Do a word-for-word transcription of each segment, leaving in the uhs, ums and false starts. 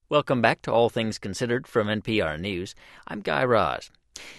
Welcome back to All Things Considered from N P R News. I'm Guy Raz.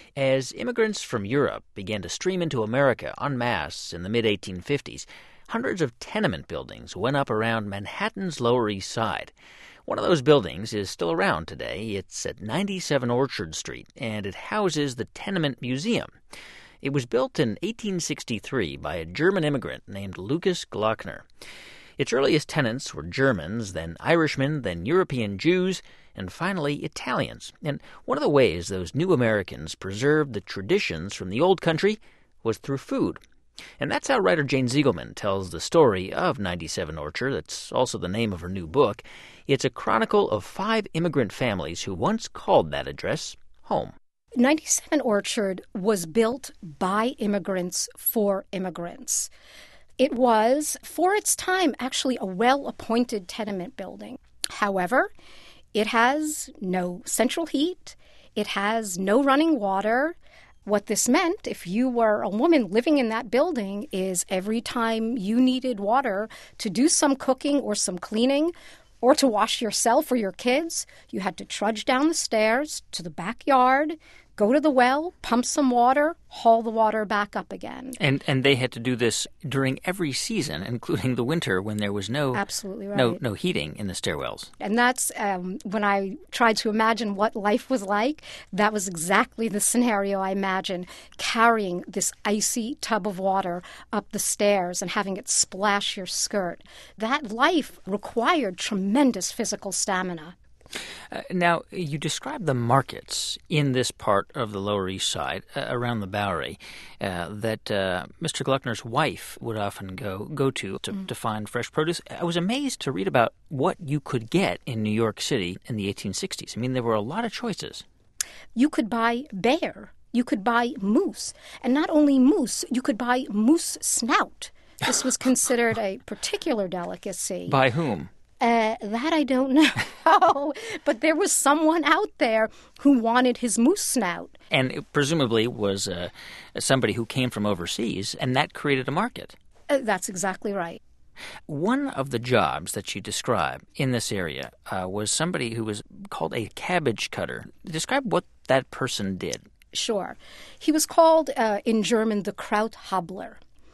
As immigrants from Europe began to stream into America en masse in the mid eighteen fifties, hundreds of tenement buildings went up around Manhattan's Lower East Side. One of those buildings is still around today. It's at ninety-seven Orchard Street, and it houses the Tenement Museum. It was built in eighteen sixty-three by a German immigrant named Lucas Glockner. Its earliest tenants were Germans, then Irishmen, then European Jews, and finally Italians. And one of the ways those new Americans preserved the traditions from the old country was through food. And that's how writer Jane Ziegelman tells the story of ninety-seven Orchard. That's also the name of her new book. It's a chronicle of five immigrant families who once called that address home. ninety-seven Orchard was built by immigrants for immigrants. It was, for its time, actually a well-appointed tenement building. However, it has no central heat. It has no running water. What this meant, if you were a woman living in that building, is every time you needed water to do some cooking or some cleaning or to wash yourself or your kids, you had to trudge down the stairs to the backyard, go to the well, pump some water, haul the water back up again. And and they had to do this during every season, including the winter when there was no Absolutely right. no no heating in the stairwells. And that's um, when I tried to imagine what life was like. That was exactly the scenario I imagined, carrying this icy tub of water up the stairs and having it splash your skirt. That life required tremendous physical stamina. Uh, now, you describe the markets in this part of the Lower East Side, uh, around the Bowery, uh, that uh, Mister Glockner's wife would often go go to to, mm. to find fresh produce. I was amazed to read about what you could get in New York City in the eighteen sixties. I mean, there were a lot of choices. You could buy bear. You could buy moose. And not only moose, you could buy moose snout. This was considered a particular delicacy. By whom? Uh, that I don't know. But there was someone out there who wanted his moose snout. And it presumably was uh, somebody who came from overseas, and that created a market. Uh, that's exactly right. One of the jobs that you describe in this area uh, was somebody who was called a cabbage cutter. Describe what that person did. Sure. He was called, uh, in German, the Krauthobler.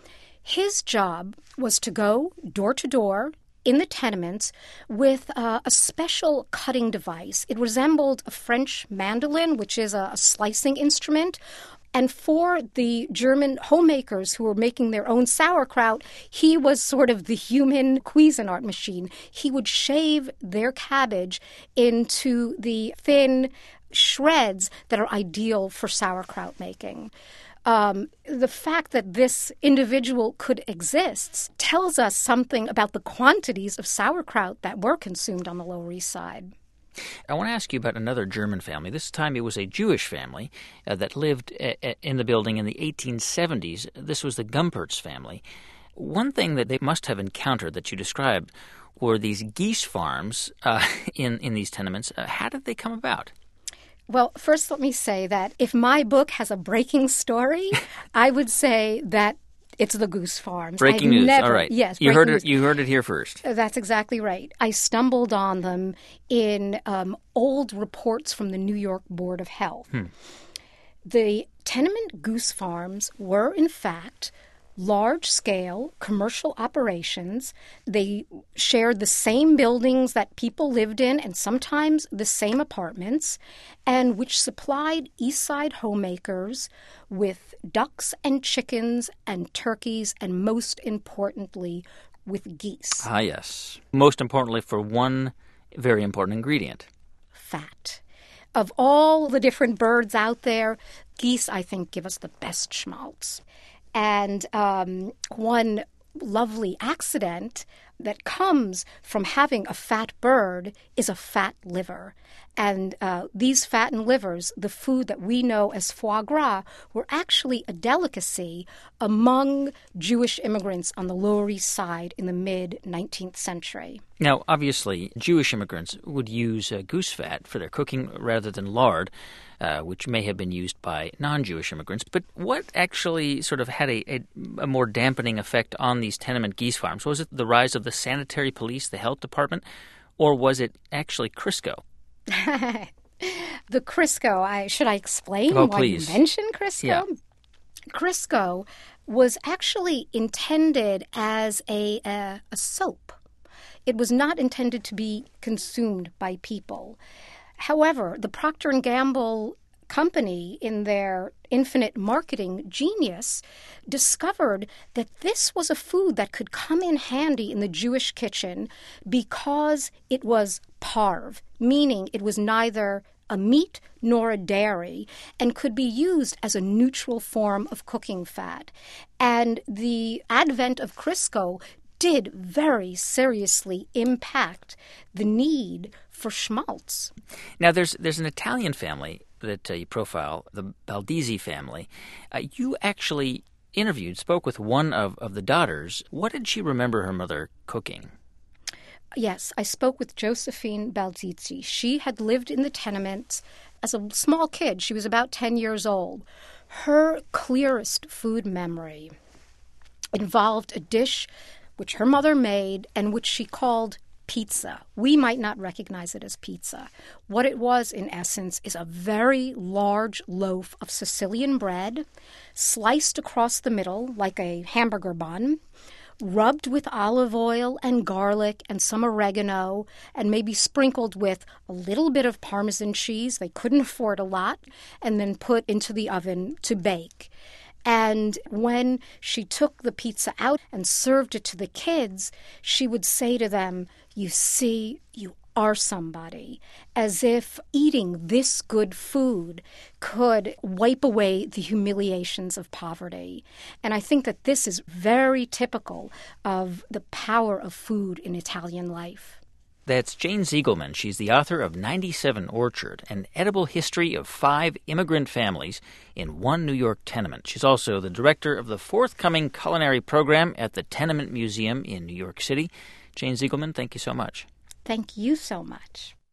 His job was to go door to door in the tenements with uh, a special cutting device. It resembled a French mandolin, which is a, a slicing instrument. And for the German homemakers who were making their own sauerkraut, he was sort of the human Cuisinart machine. He would shave their cabbage into the thin shreds that are ideal for sauerkraut making. Um, the fact that this individual could exist tells us something about the quantities of sauerkraut that were consumed on the Lower East Side. I want to ask you about another German family. This time it was a Jewish family uh, that lived a- a- in the building in the eighteen seventies. This was the Gumpertz family. One thing that they must have encountered that you described were these geese farms uh, in, in these tenements. Uh, how did they come about? Well, first let me say that if my book has a breaking story, I would say that it's the goose farms. Breaking I've news. Never, All right. Yes, you heard news. it. You heard it here first. That's exactly right. I stumbled on them in um, old reports from the New York Board of Health. Hmm. The tenement goose farms were, in fact, large-scale commercial operations. They shared the same buildings that people lived in and sometimes the same apartments, and which supplied East Side homemakers with ducks and chickens and turkeys and, most importantly, with geese. Ah, yes. Most importantly for one very important ingredient. Fat. Of all the different birds out there, geese, I think, give us the best schmaltz. And um, one lovely accident that comes from having a fat bird is a fat liver. And uh, these fattened livers, the food that we know as foie gras, were actually a delicacy among Jewish immigrants on the Lower East Side in the mid-nineteenth century. Now, obviously, Jewish immigrants would use uh, goose fat for their cooking rather than lard, uh, which may have been used by non-Jewish immigrants. But what actually sort of had a, a, a more dampening effect on these tenement geese farms? Was it the rise of the sanitary police, the health department? or was it actually Crisco? The Crisco, I, should I explain Oh, why please. you mentioned Crisco? Yeah. Crisco was actually intended as a, a, a soap. It was not intended to be consumed by people. However, the Procter and Gamble company, in their infinite marketing genius, discovered that this was a food that could come in handy in the Jewish kitchen because it was parve, meaning it was neither a meat nor a dairy, and could be used as a neutral form of cooking fat. And the advent of Crisco did very seriously impact the need for schmaltz. Now, there's there's an Italian family that uh, you profile, the Baldizzi family. Uh, you actually interviewed, spoke with one of, of the daughters. What did she remember her mother cooking? Yes, I spoke with Josephine Baldizzi. She had lived in the tenements as a small kid. She was about ten years old. Her clearest food memory involved a dish which her mother made and which she called pizza. We might not recognize it as pizza. What it was, in essence, is a very large loaf of Sicilian bread, sliced across the middle like a hamburger bun, rubbed with olive oil and garlic and some oregano, and maybe sprinkled with a little bit of Parmesan cheese. They couldn't afford a lot, and then put into the oven to bake. And when she took the pizza out and served it to the kids, she would say to them, "You see, you are somebody," as if eating this good food could wipe away the humiliations of poverty. And I think that this is very typical of the power of food in Italian life. That's Jane Ziegelman. She's the author of ninety-seven Orchard, an edible history of five immigrant families in one New York tenement. She's also the director of the forthcoming culinary program at the Tenement Museum in New York City. Jane Ziegelman, thank you so much. Thank you so much.